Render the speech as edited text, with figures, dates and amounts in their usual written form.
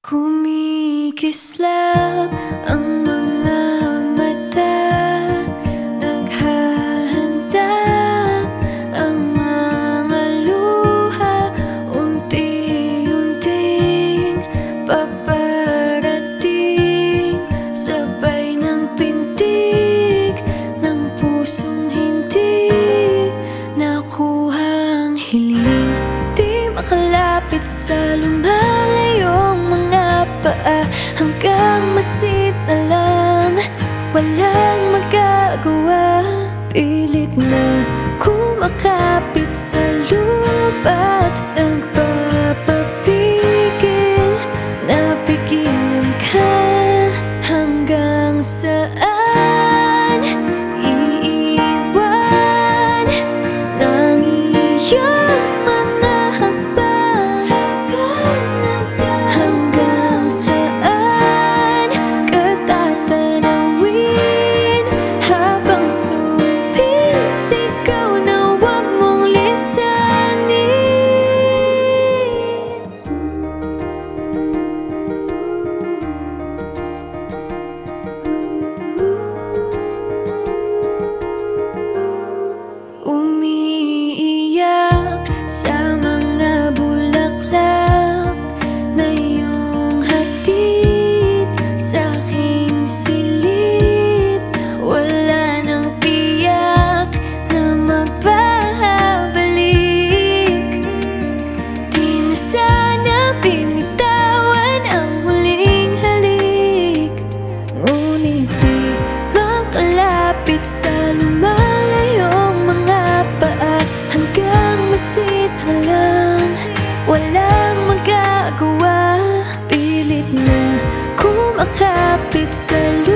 Kumikislap ang mga mata, naghahanda ang mga luha, unti-unting paparating, sabay ng pintig ng pusong hindi nakuhang hiling. Di makalapit sa lumalayong mga paa, hanggang masid na lang, walang magagawa. Pilit na kumakapit sa lupa't nagpapapigil, napigilan ka. Hanggang saan iiwan ng iyong mga hakbang? Hanggang saan ka tatanawin habang sumisigaw na huwag mong lisanin? Umiiyak sa mga bulaklak na iyong hatid sa aking silid. Wala nang tiyak na magpapabalik. Di na sana binitawan ang huling halik, ngunit di makalapit sa lumalayong mga paa, hanggang masid na lang, walang magagawa. Pilit na kumakapit sa